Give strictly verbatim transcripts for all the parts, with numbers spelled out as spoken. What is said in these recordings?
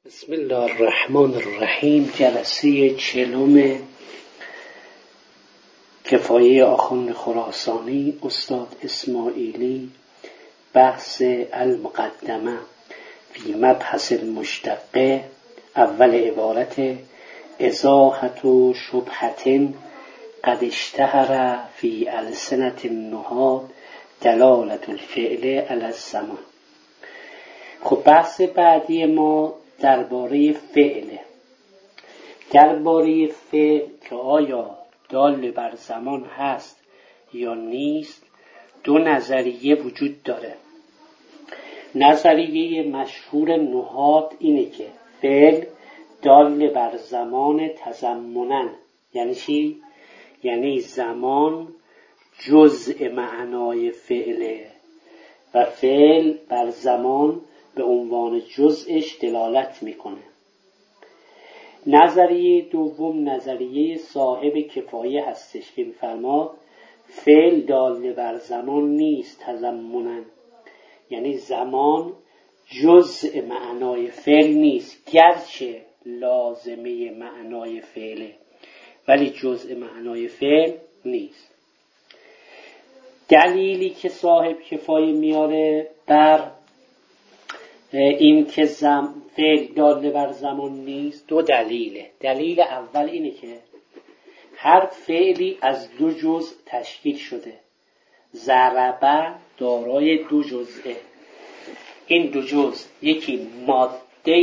بسم الله الرحمن الرحیم. جلسه چلم کفایه آخوند خراسانی استاد اسماعیلی، بحث المقدمه فی مبحث المشتقه. اول عبارت: ازاحت و شبهت قد اشتهر فی السنة النحاة دلالت الفعل علی الزمان. خب بحث بعدی ما درباره فعله. درباره فعل که آیا دال بر زمان هست یا نیست دو نظریه وجود داره. نظریه مشهور نحات اینه که فعل دال بر زمان تضمناً. یعنی چی؟ یعنی زمان جزء معنای فعله و فعل بر زمان به عنوان جزءش دلالت میکنه. نظریه دوم نظریه صاحب کفایه هستش که میفرماد فعل دال بر زمان نیست تضمناً. یعنی زمان جزء معنای فعل نیست، گرچه لازمه معنای فعله ولی جزء معنای فعل نیست. دلیلی که صاحب کفایه میاره بر این که زم فعل دال بر زمان نیست دو دلیله. دلیل اول اینه که هر فعلی از دو جزء تشکیل شده. ضربه دارای دو جزئه. این دو جزء یکی ماده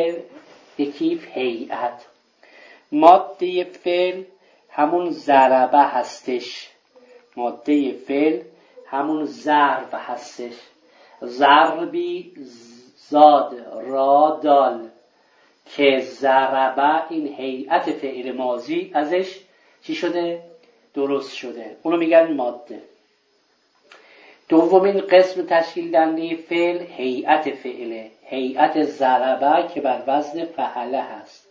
یکی هیئت. ماده فعل همون ضربه هستش، ماده فعل همون ضرب هستش. ضربی زاد را دال که ضربه این هیئت فعل ماضی ازش چی شده؟ درست شده. اونو میگن ماده. دومین قسم تشکیل دهنده فعل هیئت فعله، هیئت ضربه که بر وزن فعله هست.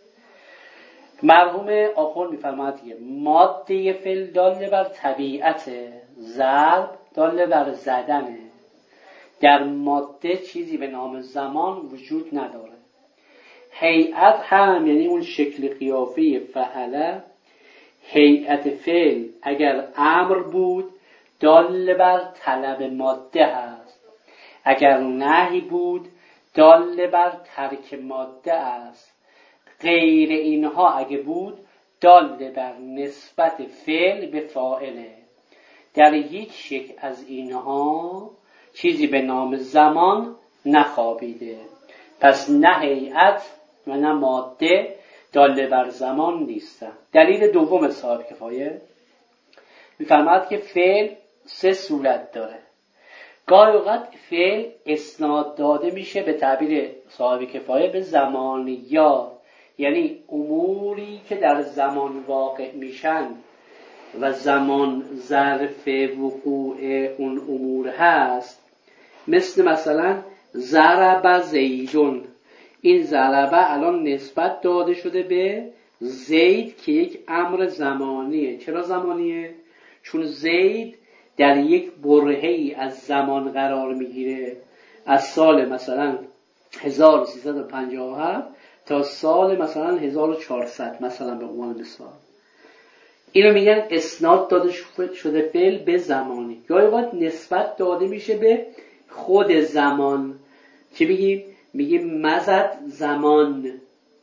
مرحوم آخوند میفرماید که ماده فعل دال بر طبیعت، ضرب دال بر زدنه. در ماده چیزی به نام زمان وجود نداره. هیئت هم یعنی اون شکل قیافه فعله. هیئت فعل اگر امر بود دال بر طلب ماده هست، اگر نهی بود دال بر ترک ماده است. غیر اینها اگه بود دال بر نسبت فعل به فاعله. در هیچ یک از اینها چیزی به نام زمان نخوابیده. پس نه هیئت و نه ماده دال بر زمان نیستن. دلیل دوم صاحب کفایه میفرماید که فعل سه صورت داره. گاهی اوقات فعل اسناد داده میشه به تعبیر صاحب کفایه به زمانیات، یعنی اموری که در زمان واقع میشن و زمان ظرف وقوع اون امور هست. مثل مثلا ضرب زیدون. این ضربه الان نسبت داده شده به زید که یک امر زمانیه. چرا زمانیه؟ چون زید در یک برهه‌ای از زمان قرار میگیره، از سال مثلا هزار و سیصد و پنجاه و هفت تا سال مثلا هزار و چهارصد مثلا به عنوان مثال. اینو میگن اسناد داده شده فعل به زمانی. گاهی اوقات نسبت داده میشه به خود زمان. چی میگیم؟ میگیم مضت زمان،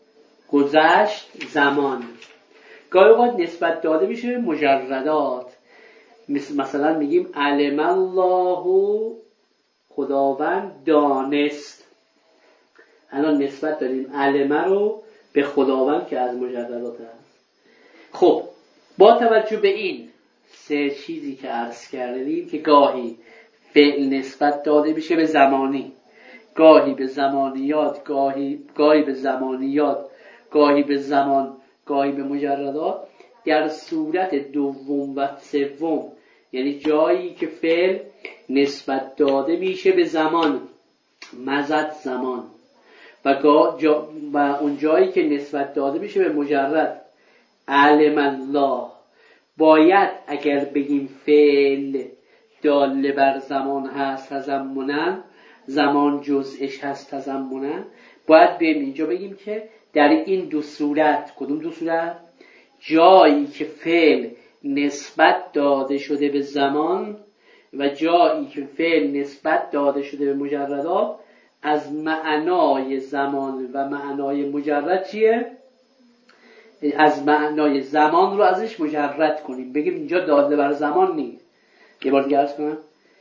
گذشت زمان. گاهی اوقات نسبت داده میشه به مجردات. مثلا میگیم علم الله، خداوند دانست. الان نسبت دادیم علمه رو به خداوند که از مجردات هست. خب با توجه به این سه چیزی که عرض کردیم که گاهی فعل نسبت داده میشه به زمانی، گاهی به زمانیات، گاهی گاهی به زمانیات، گاهی به زمان، گاهی به مجردات. در صورت دوم و سوم، یعنی جایی که فعل نسبت داده میشه به زمان، مضت زمان، و, جا و اون جایی که نسبت داده میشه به مجرد، علم الله، باید اگر بگیم فعل دال بر زمان هست تضمناً، زمان جزءش هست تضمناً، باید بریم اینجا بگیم که در این دو صورت، کدوم دو صورت؟ جایی که فعل نسبت داده شده به زمان و جایی که فعل نسبت داده شده به مجردات، از معنای زمان و معنای مجرد چیه؟ از معنای زمان رو ازش مجرد کنیم، بگیم اینجا داده بر زمان نیست. یه بار دیگه عرض کنم،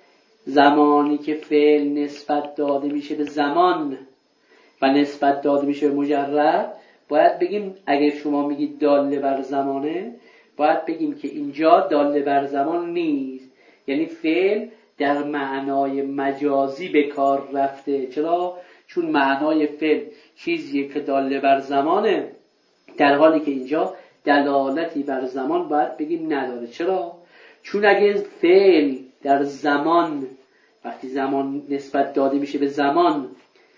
زمانی که فعل نسبت داده میشه به زمان و نسبت داده میشه به مجرد، باید بگیم اگر شما میگید داله بر زمانه، باید بگیم که اینجا داله بر زمان نیست، یعنی فعل در معنای مجازی به کار رفته. چرا؟ چون معنای فعل چیزیه که داله بر زمانه، در حالی که اینجا دلالتی بر زمان باید بگیم نداره. چرا؟ چون اگه فعل در زمان، وقتی زمان نسبت داده میشه به زمان،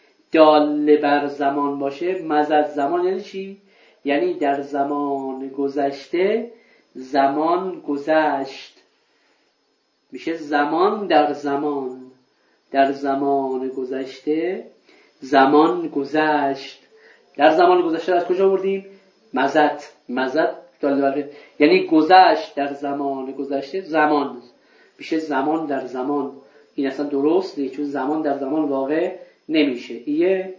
داله بر زمان باشه، مضت زمان یعنی چی؟ یعنی در زمان گذشته زمان گذشت، میشه زمان در زمان، در زمان گذشته زمان گذشت. در زمان گذشته از کجا بردیم؟ مضت. مضت داله بر، یعنی گذشت در زمان گذشته زمان، میشه زمان در زمان. این اصلا درست نیست، چون زمان در زمان واقع نمیشه. ایه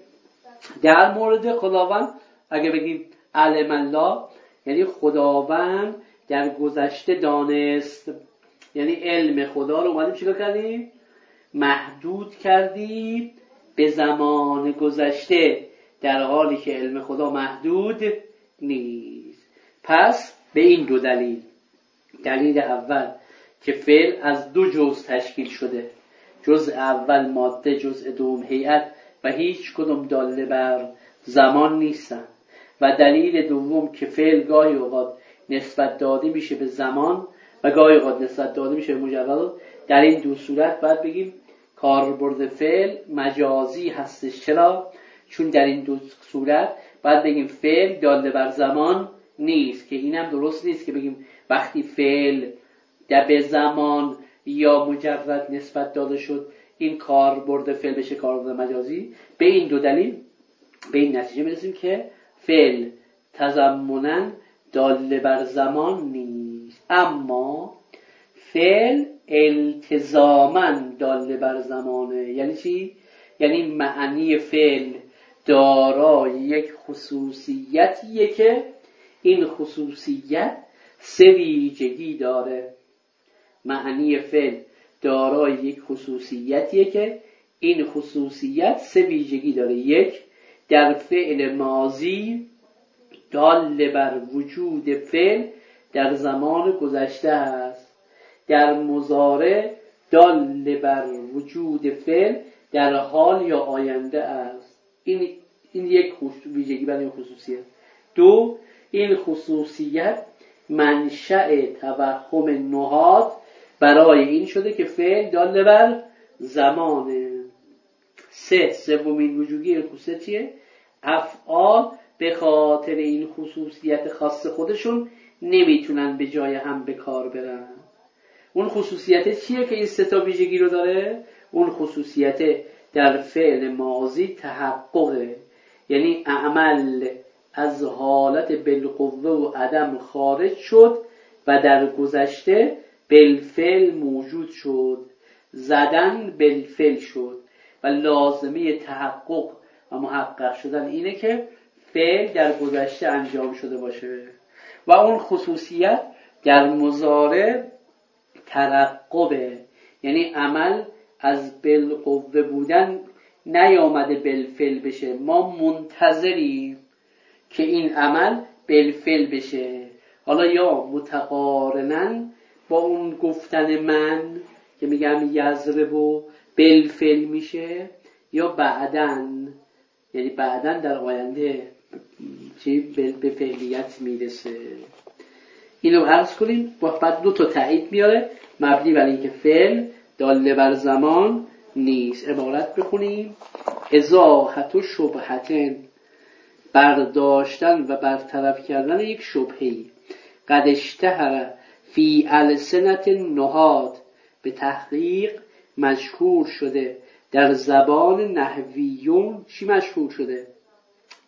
در مورد خداوند اگه بگیم علم الله، یعنی خداوند در گذشته دانست، یعنی علم خدا رو اومدیم چیکار کردیم؟ محدود کردیم به زمان گذشته، در حالی که علم خدا محدود نیست. پس به این دو دلیل، دلیل اول که فعل از دو جزء تشکیل شده، جزء اول ماده، جزء دوم هیئت، و هیچ کدوم داله بر زمان نیستن، و دلیل دوم که فعل گاهی اوقات نسبت داده میشه به زمان و گاهی اوقات نسبت داده میشه به مجرد. در این دو صورت باید بگیم کاربرد فعل مجازی هستش. چرا؟ چون در این دو صورت باید بگیم فعل داله بر زمان نیست، که اینم درست نیست که بگیم وقتی فعل در به زمان یا مجرد نسبت داده شد این کاربرد فعل بشه کاربرد مجازی. به این دو دلیل به این نتیجه میرسیم که فعل تضمناً داله بر زمان نیست، اما فعل التزاماً داله بر زمانه. یعنی چی؟ یعنی معنی فعل دارای یک خصوصیتیه که این خصوصیت سه ویژگی داره. معنی فعل دارای یک خصوصیتیه که این خصوصیت سه ویژگی داره. یک، در فعل ماضی دال بر وجود فعل در زمان گذشته است، در مضارع دال بر وجود فعل در حال یا آینده است. این این یک ویژگی برای این خصوصیت. دو، این خصوصیت منشأ توهم نحات برای این شده که فعل دال بر زمانه. سه، سومین ویژگی این خصوصیت چیه؟ افعال به خاطر این خصوصیت خاص خودشون نمیتونن به جای هم به کار برن. اون خصوصیت چیه که این سه تا ویژگی رو داره؟ اون خصوصیت در فعل ماضی تحققه، یعنی عمل از حالت بالقوه و عدم خارج شد و در گذشته بالفعل موجود شد، زدن بالفعل شد، و لازمه تحقق و محقق شدن اینه که فعل در گذشته انجام شده باشه. و اون خصوصیت در مضارع ترقبه، یعنی عمل از بالقوه بودن نیامده بالفعل بشه، ما منتظریم که این عمل بالفعل بشه. حالا یا متقارناً با اون گفتن من که میگم یضربو بالفعل میشه، یا بعدن، یعنی بعدن در آینده چی به فعلیت میرسه. اینو عرض کنیم. بعد دو تا تایید میاره مبنی بر اینکه فعل داله بر زمان نیست. عبارت بخونیم: ازاحت و شبهتن، برداشتن و برطرف کردن یک شبهه‌ای، قد اشتهر فی السنت نحات، به تحقیق مشهور شده در زبان نحویون. چی مشهور شده؟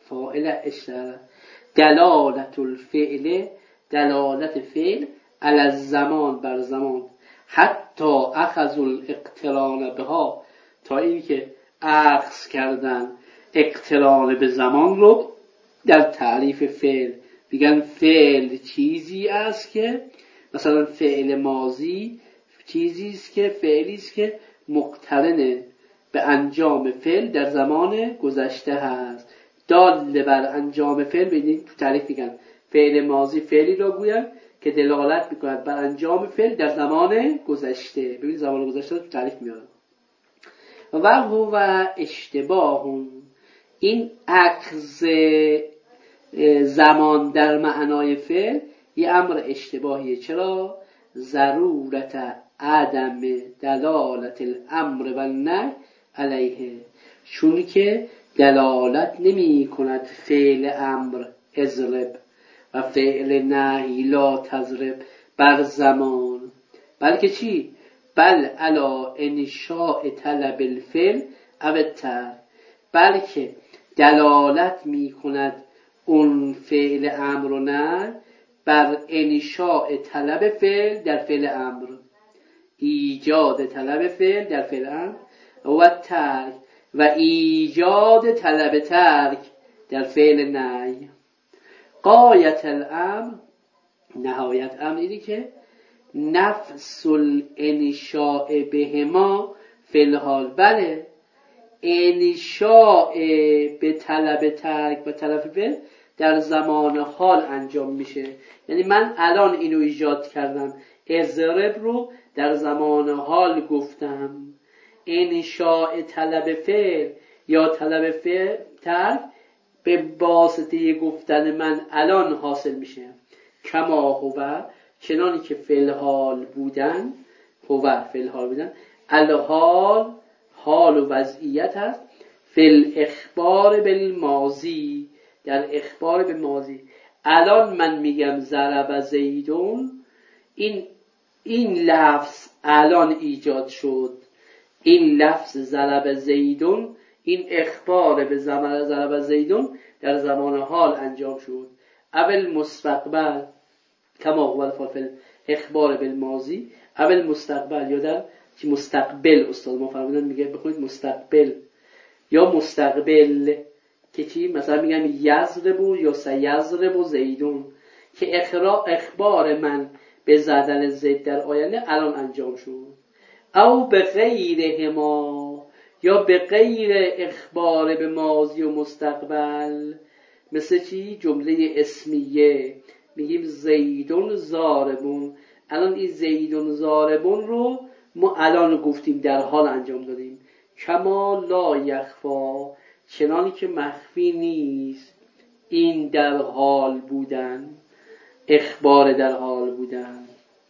فاعل اشتغل. دلالت الفعل، دلالت فعل علی الزمان بر زمان، حتی اخذ الاقتران بها، تا این که اخذ کردن اقتران به زمان رو در تعریف فعل. میگن فعل چیزی است که مثلا فعل ماضی چیزی است که فعلی است که مقترن به انجام فعل در زمان گذشته هست. دال بر انجام فعل، ببینید تو تعریف میگن فعل ماضی فعلی را گوید که دلالت میکند بر انجام فعل در زمان گذشته. ببینید زمان گذشته رو تو تعریف میارن. و هو اشتباه، این اخذ زمان در معنای فعل یه امر اشتباهیه. چرا؟ ضرورت عدم دلالت الامر و النهی علیه، چون که دلالت نمی کند فعل امر اضرب و فعل نهی لا تضرب بر زمان، بلکه چی؟ بل علا انشاء طلب الفعل او الترک، بلکه دلالت می کند اون فعل امر و نه بر انشاء طلب فعل در فعل امر، ایجاد طلب فعل در فعل امر و ترک و ایجاد طلب ترک در فعل نهی. غایت الامر، نهایت امر اینه که نفس الانشاء بهما فی الحال، بله انشاء به طلب ترک و طلب فعل در زمان حال انجام میشه. یعنی من الان اینو ایجاد کردم، اضرب رو در زمان حال گفتم، انشاء طلب فعل یا طلب فعل ترک به واسطه گفتن من الان حاصل میشه. کما هو، چنانی که فعل حال بودن، هو فعل حال بودن، الحال حال و وضعیت هست، فعل اخبار بالماضی، در اخبار به ماضی. الان من میگم ضرب زیدون، این این لفظ الان ایجاد شد، این لفظ ضرب زیدون، این اخبار به زمان ضرب زیدون در زمان حال انجام شد. اول مستقبل کما هو الفاعل اخبار بالماضی، اول مستقبل یا در چی مستقبل، استاد ما فرمودن میگه بخونید مستقبل یا مستقبل که چی مثلا میگم یضرب یا سیضرب زیدون، که اخبار من به زدن زید در آینده الان انجام شد. او به غیرهما، یا به غیر اخبار به ماضی و مستقبل، مثل چی جمله اسمیه میگیم زیدون زاربون، الان این زیدون زاربون رو ما الان گفتیم در حال انجام دادیم. کما لا یخفا، چنانی که مخفی نیست این در حال بودن، اخبار در حال بودن.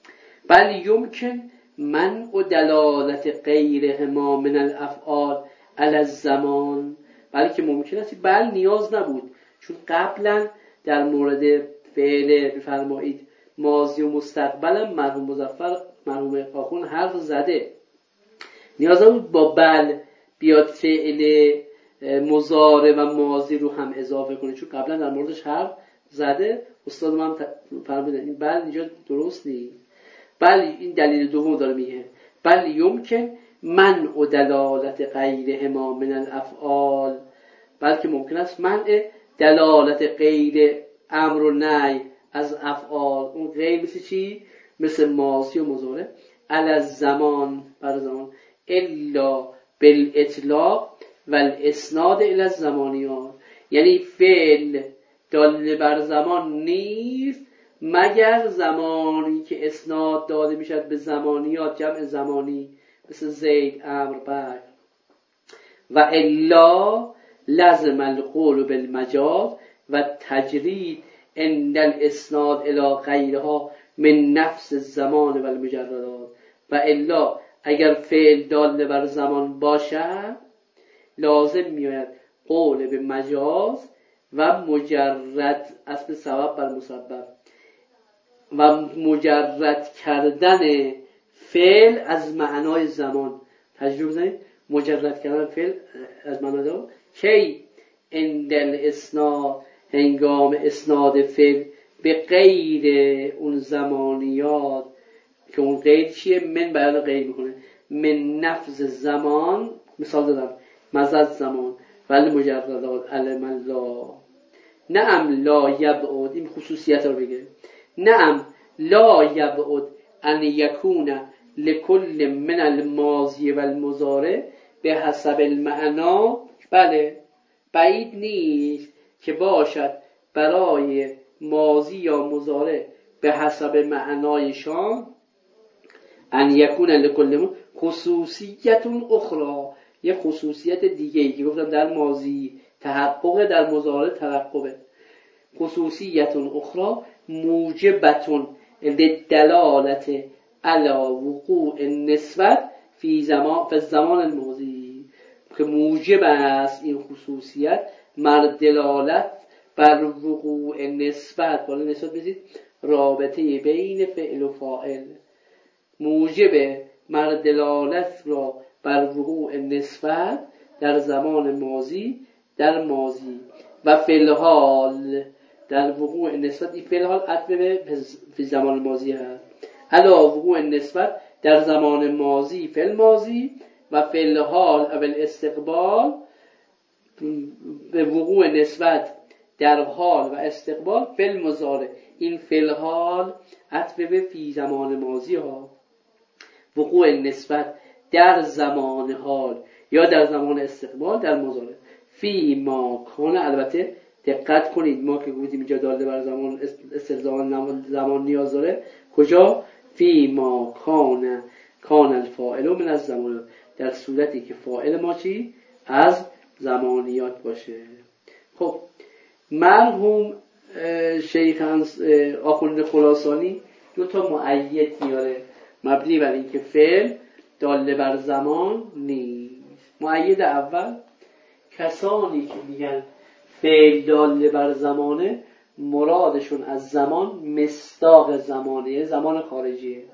بل یمکن من و دلالت غیرهما من الافعال علی الزمان، بلکه ممکن است، بل نیاز نبود، چون قبلا در مورد فعل بفرمایید ماضی و مستقبلم مرحوم مظفر مرحوم آخون حرف زده، نیاز نبود با بل بیاد فعل مضارع و ماضی رو هم اضافه کنه، چون قبلا در موردش حرف زده. استاد من فرمودن این بل اینجا درست نیست، بل این دلیل دوم داره میگه بل یمکن من و دلالت غیرهما من الافعال، بلکه ممکن است منع دلالت غیر امر و نهی از افعال، اون غیر مثل چی؟ مثل ماضی و مضارع، علی الزمان بر زمان، الا بالاطلاق و الاسناد الی الزمانیات، یعنی فعل دال بر زمان نیست مگر زمانی که اسناد داده میشد به زمانیات، جمع زمانی مثل زید، امر، بر، و الا لازم القول بالمجاز و تجرید عند الاسناد الی غیرها من نفس الزمان و المجردات، و الا اگر فعل دال بر زمان باشد لازم میآید قول به مجاز و مجرد اصل سبب بر مسبب و مجرد کردن فعل از معنای زمان. تجربه بزنید مجرد کردن فعل از معنای زمان کی اندل اسناد هنگام اسناد فعل به غیر اون زمانیات که اون غیر چیه؟ من بیان غیر میکنه. من نفذ زمان، مثال دادم مزد زمان ولی مجردات علم الله. نعم لا یبعد، این خصوصیت رو بگه. نعم لا یبعد ان یکون لکل من الماضی و المضارع به حسب المعنا. بله بعید نیست که باشد برای ماضی یا مضارع به حسب معنایشان ان یکون لکل خصوصیت اخرى، یه خصوصیت دیگه ای که گفتم در ماضی تحقق، در مضارع ترقبه. خصوصیت اخرى موجبتون للدلالت علی وقوع النسبت فی زمان فی الزمان الماضی، که موجب است این خصوصیت مر دلالت بر وقوع نسبت، بالا نسبت بزید رابطه بین فعل و فاعل، موجب مر دلالت را بر وقوع نسبت در زمان ماضی در ماضی و فعل حال در وقوع نسبت. این فعل حال عطف به فی زمان ماضی هست. علا وقوع نسبت در زمان ماضی فعل ماضی و فعل حال اول استقبال به وقوع نسبت در حال و استقبال فعل مضارع. این فعل حال عطف به فی زمان ماضی ها، وقوع نسبت در زمان حال یا در زمان استقبال در مضارع. فی ما کان، البته دقت کنید ما که گفتیم اینجا داده بر زمان استلزاما زمان نیاز داره. کجا؟ فی ما کان کان الفاعل من از زمان، در صورتی که فاعل ما چی؟ از زمانیات باشه. خب مرحوم شیخ آخوند خراسانی دو تا مؤید میاره مبنی بر اینکه فعل داله بر زمان نیست. مؤید اول، کسانی که میگن فعل داله بر زمانه مرادشون از زمان مصداق زمانه، زمان خارجیه.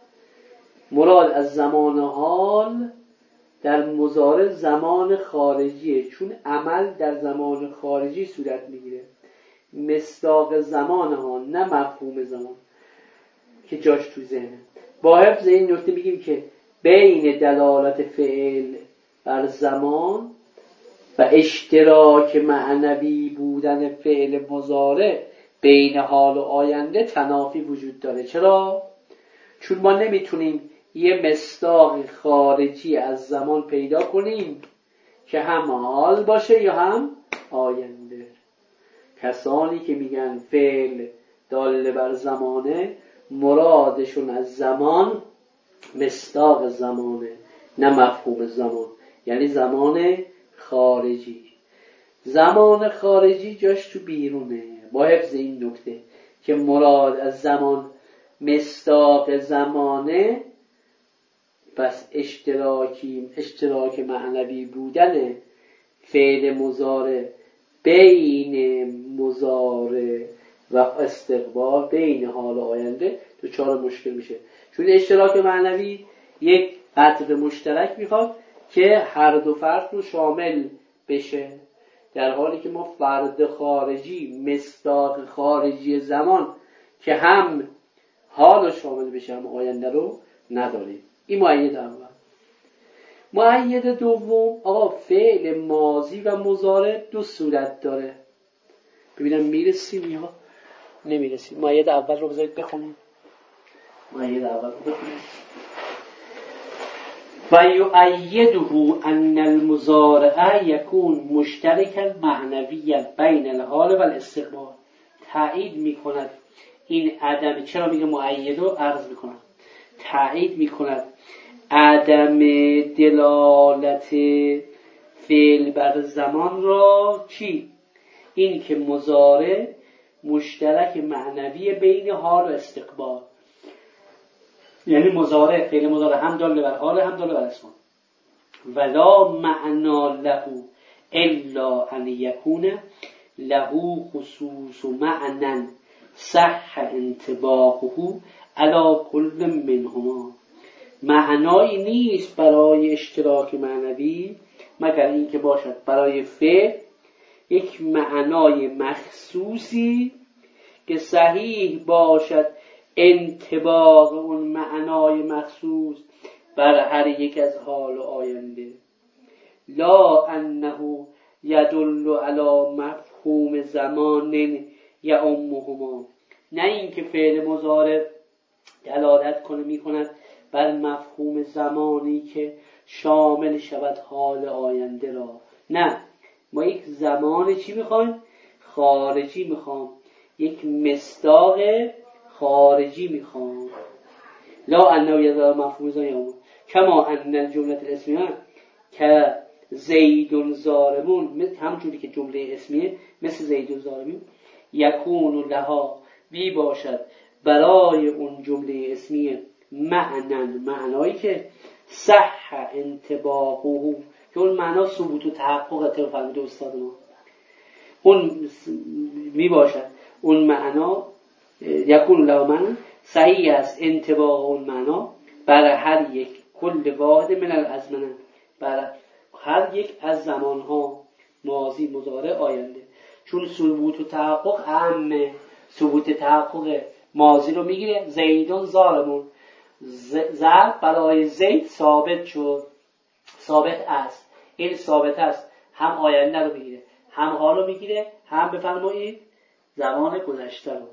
مراد از زمان حال در مضارع زمان خارجیه، چون عمل در زمان خارجی صورت میگیره. مصداق زمان ها، نه مفهوم زمان که جاش تو ذهنه. با حفظ این نکته میگیم که بین دلالت فعل بر زمان و اشتراک معنوی بودن فعل مضارع بین حال و آینده تنافی وجود داره. چرا؟ چون ما نمیتونیم یه مصداق خارجی از زمان پیدا کنیم که هم حال باشه یا هم آینده. کسانی که میگن فعل داله بر زمانه مرادشون از زمان مصداق زمانه، نه مفهوم زمان، یعنی زمان خارجی. زمان خارجی جاش تو بیرونه. با حفظ این نکته که مراد از زمان مصداق زمانه، پس اشتراکی اشتراک معنوی بودن فعل مضارع بین مضارع و استقبال بین حال و آینده دچار مشکل میشه. چون اشتراک معنوی یک قدر مشترک میخواد که هر دو فرد رو شامل بشه، در حالی که ما فرد خارجی مصداق خارجی زمان که هم حال رو شامل بشه هم آینده رو نداریم. این مؤید اول. مؤید دوم، آقا فعل ماضی و مضارع دو صورت داره. ببینم میرسیم یا نمیرسیم. مؤید اول رو بذارید بخونیم. مؤید اول رو بخونیم. و یؤیده ان المضارع یکون مشترکا معنویا بین الحال و الاستقبال. تایید میکند این عدم، چرا میگه مؤید رو عرض میکنم، تایید میکند عدم دلالت فعل بر زمان را. چی؟ این که مضارع مشترک معنوی بین حال و استقبال، یعنی مضارع فعل مضارع هم داله بر حال هم داله بر اسم. ولا معنا له الا ان یکون له خصوص معنا صح انطباقه علی کل منهما. معنایی نیست برای اشتراک معنوی مگر اینکه باشد برای فعل یک معنای مخصوصی که صحیح باشد انطباق اون معنای مخصوص بر هر یک از حال و آینده، لا انه یدل علی مفهوم زمان یعمهما، نه اینکه فعل مضارع دلالت کنه میکند بر مفهوم زمانی که شامل شود حال آینده را. نه، ما یک زمان چی میخوایم؟ خارجی میخوام، یک مصداق خارجی میخوام. لا انه یدل مفهوم زمان کما ان الجمله الاسمیه که زیدون زارمون، همونجوری که جمله اسمیه مثل زیدون زارمون، یکون لها بی باشد برای اون جمله اسمیه معنن، معنایی که صح انطباقه، که اون معنا ثبوت و تحقق طور فرموده استاد ما، اون می باشد اون معنا یکون لها معنن صحیح است انطباق اون معنا برای هر یک کل واحد من الازمنه، برای هر یک از زمانها، ماضی، مضارع، آینده. چون ثبوت و تحقق عامه، ثبوت تحقق ماضی رو میگیره، زیدون زارمون، ضرب برای زید ثابت شد، ثابت است، این ثابت است، هم آینده رو میگیره، هم حال رو میگیره، هم بفرمایید زمان گذشته رو.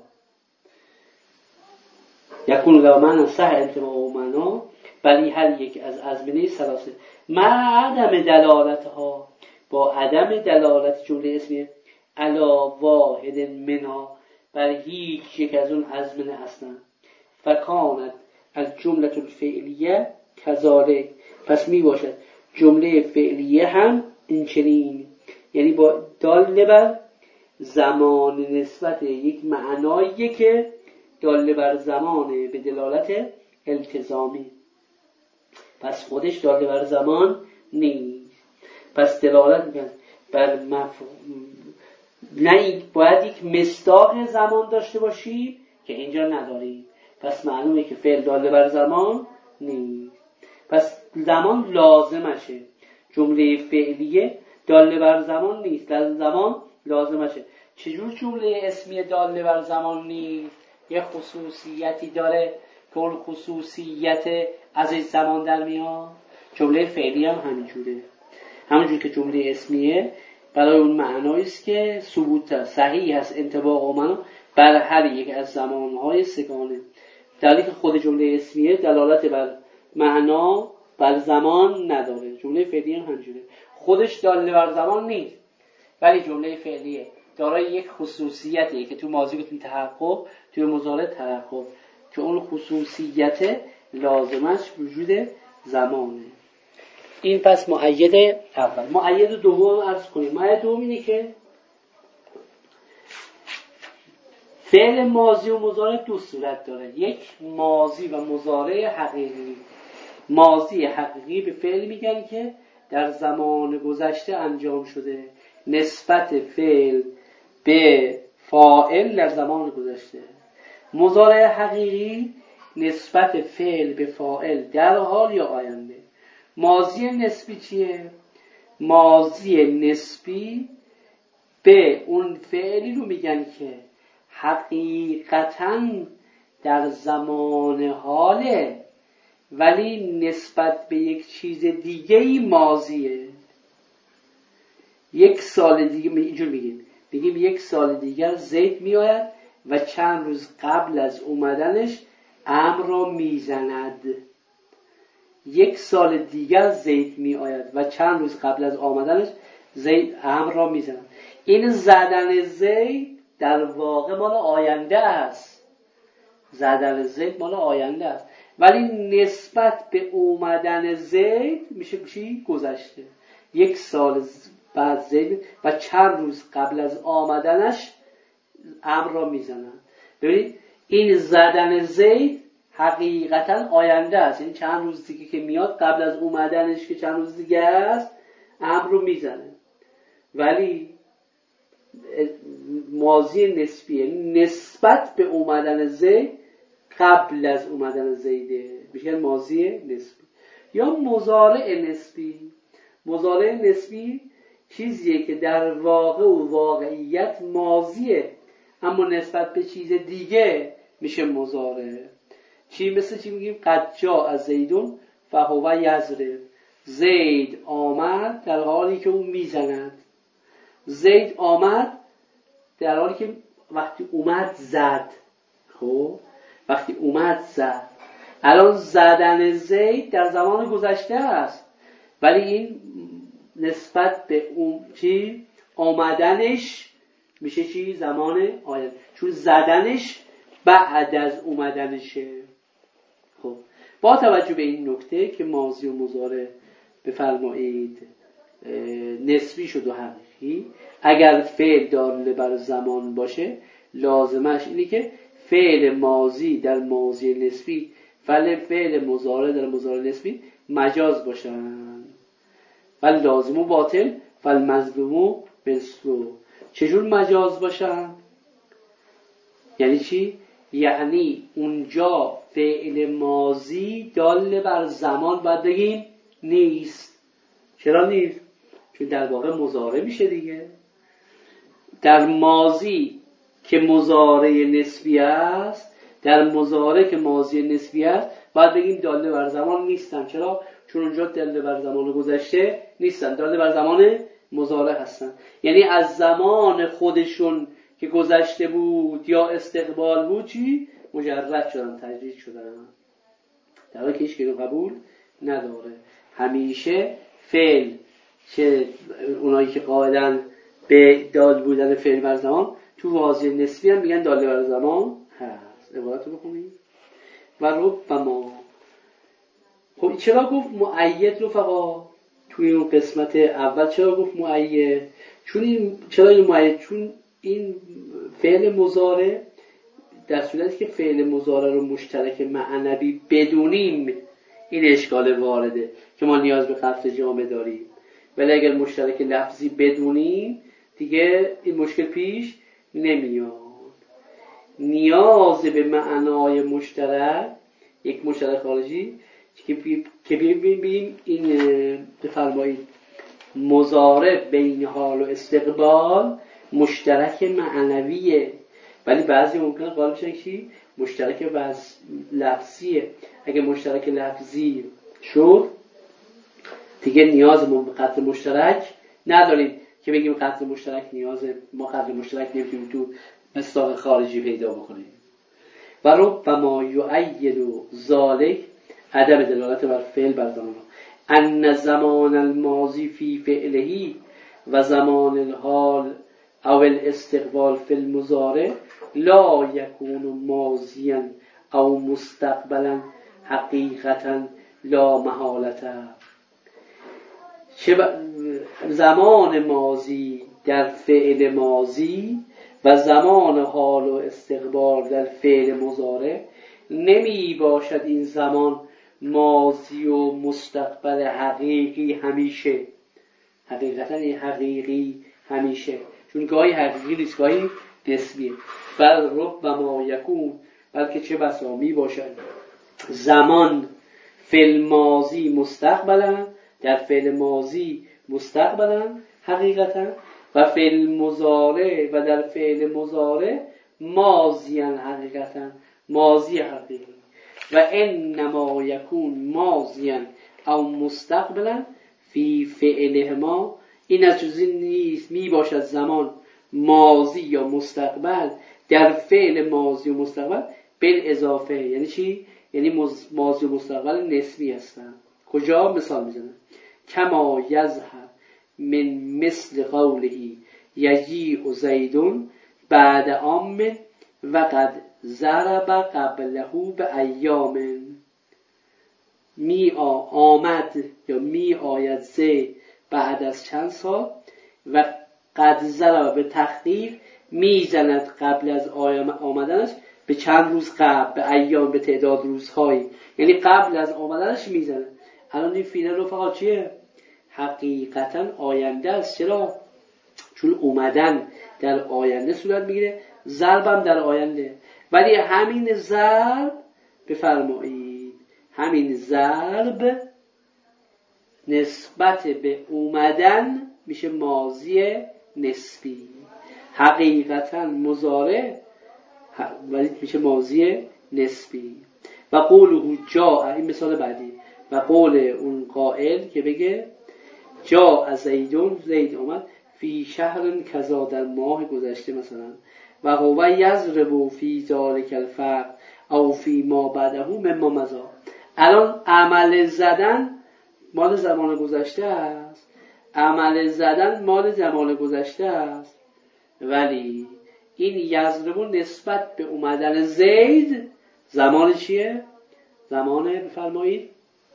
یکون لها معنی صح انطباق و معنا ولی هر یک از ازمنه ثلاثه مع عدم دلالتها، با عدم دلالت جمله اسمیه علا واحد منها، بر هیچ یک از اون ازمنه اصلا. فکانت الجمله الفعلیه کذالک، پس می باشد جمله فعلیه هم این چنین، یعنی با داله بر زمان نسبت یک معنایی که داله بر زمانه به دلالت التزامی، پس خودش داله بر زمان نیست، پس دلالت میکنه بر مفهوم. نه، باید یک مصداق زمان داشته باشی که اینجا نداری، پس معلومه که فعل داله بر زمان نیست، پس زمان لازمشه. جمله فعلیه داله بر زمان نیست، در زمان لازمشه. چجور جمله اسمیه داله بر زمان نیست؟ یه خصوصیتی داره که اون خصوصیت از این زمان در میاد. جمله فعلی هم همینجوره، همونجور که جمله اسمیه برای اون معنایی است که ثبوت صحیح هست انطباق و معنا بر هر یک از زمانهای سگانه، در حالی که خود جمله اسمیه دلالت بر معنا بر زمان نداره. جمله فعلی هم همینجوره، خودش داله بر زمان نیست، ولی جمله فعلیه دارای یک خصوصیتی که تو ماضی گفتیم تحقق، تو مضارع تحقق، که اون خصوصیت لازمش وجود زمانه. این پس مؤید اول. مؤید دوم عرض کنیم. مؤید دوم اینه که فعل ماضی و مضارع دو صورت داره، یک ماضی و مضارع حقیقی. ماضی حقیقی به فعل میگن که در زمان گذشته انجام شده، نسبت فعل به فاعل در زمان گذشته. مضارع حقیقی نسبت فعل به فاعل در حال یا آینده. ماضی نسبی چیه؟ ماضی نسبی به اون فعلی رو میگن که حقیقتاً در زمان حاله ولی نسبت به یک چیز دیگه ای ماضیه. یک سال دیگه اینجور میگیم بگیم یک سال دیگر زید میآید و چند روز قبل از اومدنش امر را میزند. یک سال دیگر زید میآید و چند روز قبل از آمدنش زید امر را میزند. این زدن زید در واقع مال آینده است. زدن زید مال آینده است، ولی نسبت به اومدن زید میشه چی؟ گذشته. یک سال بعد زید و چند روز قبل از آمدنش امر را میزنند. ببینید این زدن زید حقیقتا آینده است، این چند روز دیگه که میاد قبل از اومدنش که چند روز دیگه است امر رو میزنه، ولی ماضی نسبیه، نسبت به اومدن زید قبل از اومدن زیده، میشه ماضی نسبی. یا مضارع نسبی. مضارع نسبی چیزیه که در واقع و واقعیت ماضیه اما نسبت به چیز دیگه میشه مضارع. چی مثل چی میگیم؟ قد جاء زیدون فهو یضرب. زید آمد در حالی که او میزند. زید آمد در حالی که وقتی اومد زد. خب وقتی اومد زد. الان زدن زید در زمان گذشته است، ولی این نسبت به اون چی آمدنش میشه چی؟ زمان آینده، چون زدنش بعد از اومدنشه. خب با توجه به این نکته که ماضی و مضارع بفرمایید نسبی شد و حقیقی، اگر فعل دال بر زمان باشه لازمش اینه که فعل ماضی در ماضی نسبی فعل فعل مضارع در مضارع نسبی مجاز باشن. ولی لازم و باطل فالمظلوم و مثلو. چجور مجاز باشن؟ یعنی چی؟ یعنی اونجا فعل ماضی دال بر زمان باید بگیم نیست. چرا نیست؟ چون در واقع مضارع میشه دیگه. در ماضی که مضارع نسبی است، در مضارع که ماضی نسبی است باید بگیم داله بر زمان نیستن. چرا؟ چون اونجا داله بر زمان گذشته نیستن، داله بر زمان مضارع هستن. یعنی از زمان خودشون که گذشته بود یا استقبال بود چی؟ مجرد شدن، تجدید شدن، در حالی که هیچ که قبول نداره. همیشه فعل چه اونایی که قاعدن به دال بودن فعل بر زمان تو واضح نسبی هم میگن داله بر زمان هست. عبارت رو بخونیم. و ربما. خب چرا گفت مؤید رفقا توی اون قسمت اول؟ چرا گفت مؤید؟ چون این چرا این مؤید؟ چون این فعل مضارع در صورتی که فعل مضارع رو مشترک معنوی بدونیم این اشکال وارده که ما نیاز به قطع جامع داریم، ولی اگر مشترک لفظی بدونیم دیگه این مشکل پیش نمیاد. نیاز به معنای مشترک، یک مشترک خارجی که ببینیم این بفرمایید مضارع بین حال و استقبال مشترک معنویه، ولی بعضی ممکنه قالب بشن چی؟ مشترک بس لفظیه. اگه مشترک لفظی شد دیگه نیاز به قطع مشترک نداریم که بگیم قطع مشترک نیازه، ما قطع مشترک نمیتونیم تو مصداق خارجی پیدا بکنیم. و ربما یؤید ذالک عدم دلالت بر فعل بر زمان ان زمان الماضی فی فعلهی و زمان الحال او الاستقبال فی المضارع لا یکون ماضیا او مستقبلا حقیقتا لا محالتا. زمان ماضی در فعل ماضی و زمان حال و استقبال در فعل مضارع نمی باشد این زمان ماضی و مستقبل حقیقی همیشه. حقیقتا این حقیقی همیشه، چون گاهی حقیقی نیست، گاهی نسبیه. بل ربما یکون، بلکه چه بسا می باشد زمان فعل ماضی مستقبلا، در فعل ماضی مستقبلا حقیقتا، و فعل مضارع و در فعل مضارع ماضیان حقیقتا، ماضی حقیقی. و انما یکون ماضیان او مستقبلا فی فعلهما، این از چیزی نیست می باشد زمان ماضی یا مستقبل در فعل ماضی و مستقبل بالاضافه. یعنی چی؟ یعنی ماضی و مستقبل نسبی هستن. کجا؟ مثال میزنم. کما یظهر من مثل قوله یجیء زیدون بعد عام و قد ضرب قبله به ایام. می آمد یا می آید زید بعد از چند سال و قد ضرب به تخفیف می زند قبل از آمدنش به چند روز قبل، به ایام، به تعداد روزهایی، یعنی قبل از آمدنش می زند. الان این فعل رفقا چیه؟ حقیقتا آینده است. چرا؟ چون اومدن در آینده صورت میگیره، ضربم در آینده، ولی همین ضرب بفرمایید همین ضرب نسبت به اومدن میشه ماضی نسبی، حقیقتا مضارع ولی میشه ماضی نسبی. و قوله جاء، این مثال بعدی، و قول اون قائل که بگه جاء زیدون، زید آمد، فی شهر کذا، در ماه گذشته مثلا، و هو یضرب فی ذلک الفقر او فی ما بعده مما مضی. الان عمل زدن مال زمان گذشته است، عمل زدن مال زمان گذشته است، ولی این یضرب نسبت به اومدن زید زمان چیه؟ زمان بفرمایید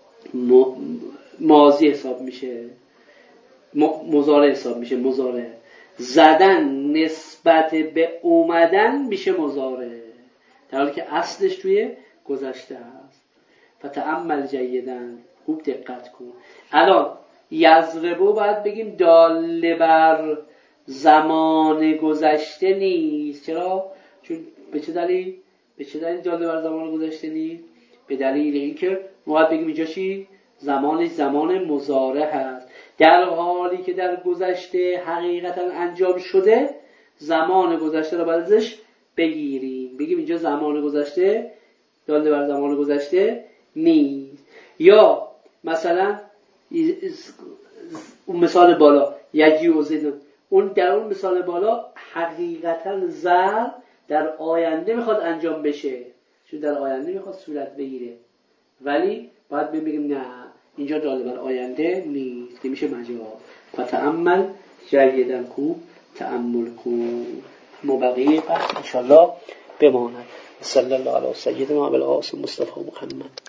ماضی حساب میشه، مضارع حساب میشه. مضارع زدن نسبت به اومدن میشه مضارع، در حالی که اصلش توی گذشته است. فتأمل جیدن، خوب دقت کن. الان یضربو باید بگیم دال بر زمان گذشته نیست. چرا؟ چون به چه دلیل؟ به چه دلیل دال بر زمان گذشته نیست؟ به دلیل اینکه ما باید بگیم اینجا چی؟ زمانش زمان مضارع هست، در حالی که در گذشته حقیقتا انجام شده. زمان گذشته رو باید ازش بگیریم، بگیم اینجا زمان گذشته دال بر زمان گذشته نیست. یا مثلا اون مثال بالا یجی و زیدون، اون در اون مثال بالا حقیقتا ضرب در آینده میخواد انجام بشه، چون در آینده میخواد صورت بگیره، ولی باید بگیم نه اینجا دال بر آینده نیست، که میشه مجاز. فتأمل جیدن، کو تأمل کن. مبقیه بحث انشالله بماند. صلی الله علی سیدنا و علی آل مصطفی محمد.